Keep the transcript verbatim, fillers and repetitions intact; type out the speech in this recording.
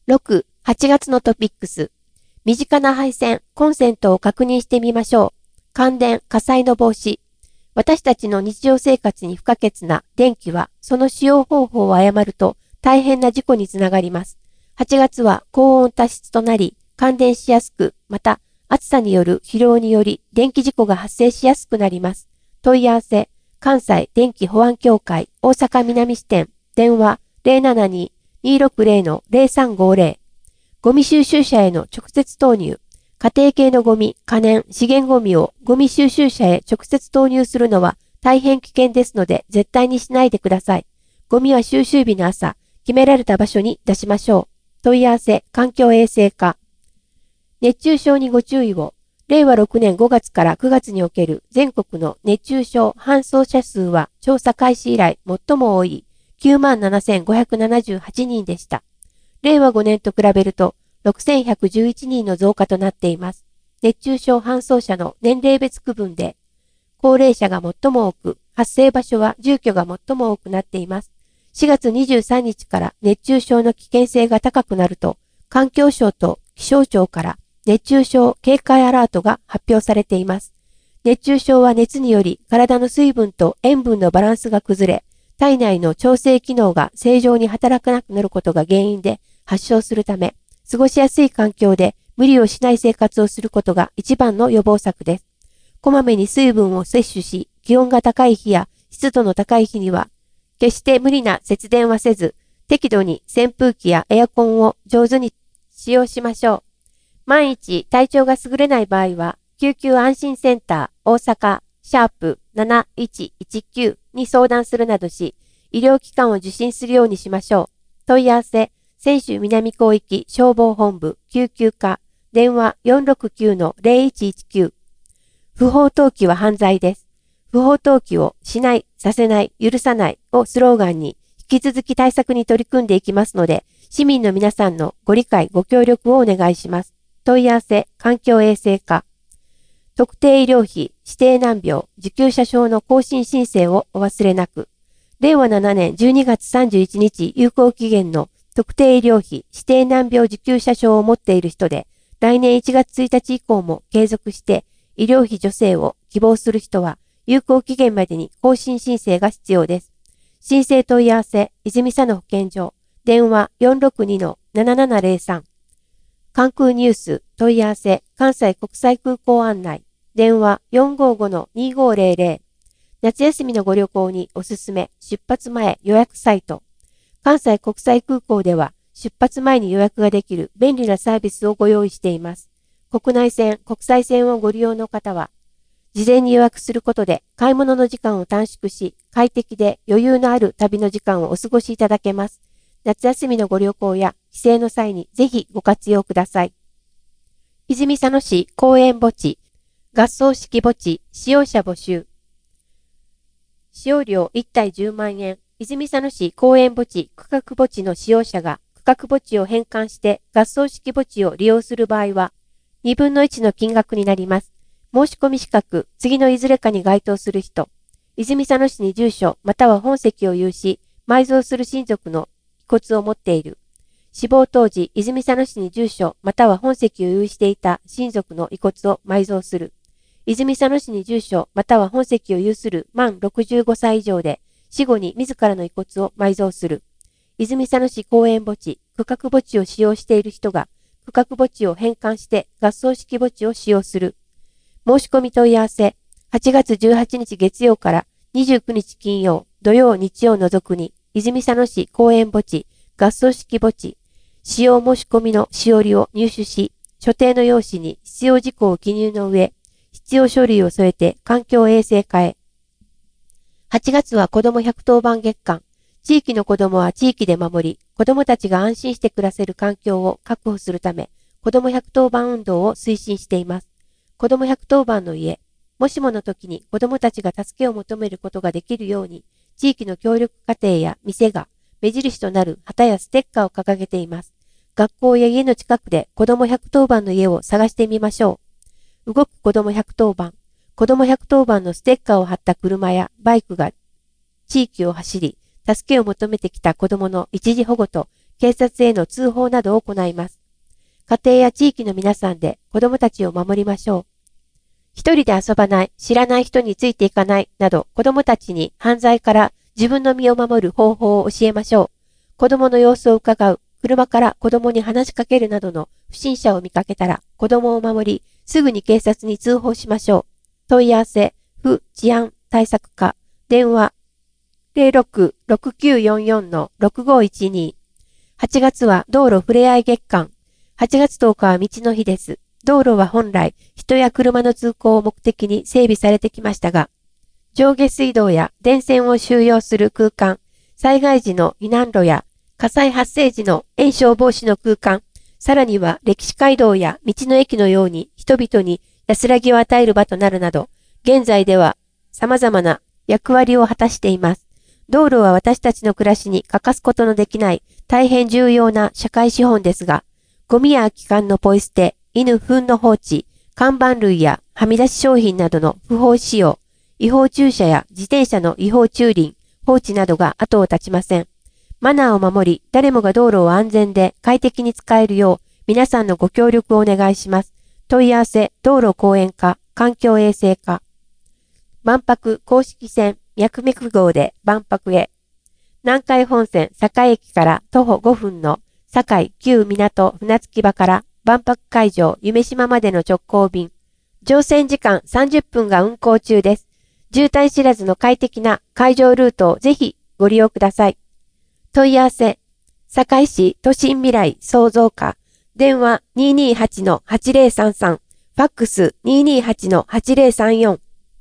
ろく、はちがつのトピックス。身近な配線、コンセントを確認してみましょう。感電、火災の防止。私たちの日常生活に不可欠な電気は、その使用方法を誤ると大変な事故につながります。はちがつは高温多湿となり、感電しやすく、また暑さによる疲労により電気事故が発生しやすくなります。問い合わせ、関西電気保安協会大阪南支店、電話 ゼロななに にーろくゼロ のゼロさんごゼロ。ゴミ収集車への直接投入。家庭系のゴミ、可燃、資源ゴミをゴミ収集車へ直接投入するのは大変危険ですので絶対にしないでください。ゴミは収集日の朝、決められた場所に出しましょう。問い合わせ、環境衛生課。熱中症にご注意を。れいわろくねんごがつからくがつにおける全国の熱中症搬送者数は調査開始以来最も多い きゅうまんななせんごひゃくななじゅうはちにんでした。れいわごねんと比べるとろくせんひゃくじゅういちにんの増加となっています。熱中症搬送者の年齢別区分で、高齢者が最も多く、発生場所は住居が最も多くなっています。しがつにじゅうさんにちから熱中症の危険性が高くなると、環境省と気象庁から熱中症警戒アラートが発表されています。熱中症は熱により体の水分と塩分のバランスが崩れ、体内の調整機能が正常に働かなくなることが原因で発症するため、過ごしやすい環境で無理をしない生活をすることが一番の予防策です。こまめに水分を摂取し、気温が高い日や湿度の高い日には、決して無理な節電はせず、適度に扇風機やエアコンを上手に使用しましょう。万一体調が優れない場合は、救急安心センター大阪シャープなないちいちきゅうに相談するなどし、医療機関を受診するようにしましょう。問い合わせ、泉州南広域消防本部救急課電話 よんろくきゅうのゼロいちいちきゅう。不法投棄は犯罪です。不法投棄をしない、させない、許さないをスローガンに引き続き対策に取り組んでいきますので、市民の皆さんのご理解ご協力をお願いします。問い合わせ、環境衛生課。特定医療費、指定難病、受給者証の更新申請をお忘れなく。れいわななねんじゅうにがつさんじゅういちにち有効期限の特定医療費、指定難病受給者証を持っている人で、来年いちがつついたち以降も継続して医療費助成を希望する人は、有効期限までに更新申請が必要です。申請問い合わせ、泉佐野保健所、電話 よんろくにのななななゼロさん。関空ニュース問い合わせ、関西国際空港案内、電話 よんごごのにごゼロゼロ。夏休みのご旅行におすすめ、出発前予約サイト。関西国際空港では出発前に予約ができる便利なサービスをご用意しています。国内線、国際線をご利用の方は、事前に予約することで買い物の時間を短縮し、快適で余裕のある旅の時間をお過ごしいただけます。夏休みのご旅行や帰省の際にぜひご活用ください。泉佐野市公園墓地、合葬式墓地、使用者募集。使用料いちたいじゅうまんえん。泉佐野市公園墓地区画墓地の使用者が区画墓地を返還して合葬式墓地を利用する場合は、にぶんのいちの金額になります。申し込み資格、次のいずれかに該当する人、泉佐野市に住所または本籍を有し、埋蔵する親族の遺骨を持っている。死亡当時、泉佐野市に住所または本籍を有していた親族の遺骨を埋蔵する。泉佐野市に住所または本籍を有する満ろくじゅうごさい以上で、死後に自らの遺骨を埋蔵する。泉佐野市公園墓地、区画墓地を使用している人が、区画墓地を返還して合葬式墓地を使用する。申し込み問い合わせ、はちがつじゅうはちにち月曜からにじゅうくにち金曜、土曜日曜除くに、泉佐野市公園墓地、合葬式墓地、使用申し込みのしおりを入手し、所定の用紙に必要事項を記入の上、必要書類を添えて環境衛生課へ。はちがつは子どもひゃくとおばん月間。地域の子どもは地域で守り、子どもたちが安心して暮らせる環境を確保するため、子どもひゃくとおばん運動を推進しています。子どもひゃくとおばんの家、もしもの時に子どもたちが助けを求めることができるように、地域の協力家庭や店が目印となる旗やステッカーを掲げています。学校や家の近くで子どもひゃくとおばんの家を探してみましょう。動く子どもひゃくとおばん。子どもひゃくとおばんのステッカーを貼った車やバイクが地域を走り、助けを求めてきた子どもの一時保護と警察への通報などを行います。家庭や地域の皆さんで子供たちを守りましょう。一人で遊ばない、知らない人についていかないなど子供たちに犯罪から自分の身を守る方法を教えましょう。子供の様子を伺う、車から子供に話しかけるなどの不審者を見かけたら子供を守り、すぐに警察に通報しましょう。問い合わせ、府治安対策課、電話 ゼロろく ろくきゅうよんよん ろくごいちに。はちがつは道路ふれあい月間。はちがつとおかは道の日です。道路は本来、人や車の通行を目的に整備されてきましたが、上下水道や電線を収容する空間、災害時の避難路や火災発生時の延焼防止の空間、さらには歴史街道や道の駅のように人々に安らぎを与える場となるなど、現在では様々な役割を果たしています。道路は私たちの暮らしに欠かすことのできない大変重要な社会資本ですが、ゴミや空き缶のポイ捨て、犬糞の放置、看板類やはみ出し商品などの不法使用、違法駐車や自転車の違法駐輪、放置などが後を絶ちません。マナーを守り、誰もが道路を安全で快適に使えるよう、皆さんのご協力をお願いします。問い合わせ、道路公園課、環境衛生課。万博公式線、脈々号で万博へ。南海本線、堺駅から徒歩ごふんの堺旧港船着き場から万博会場夢島までの直行便。乗船時間さんじゅっぷんが運行中です。渋滞知らずの快適な会場ルートをぜひご利用ください。問い合わせ、堺市都心未来創造課、電話 にーにーはち はちぜろさんさん、ファックス にーにーはち はちぜろさんよん。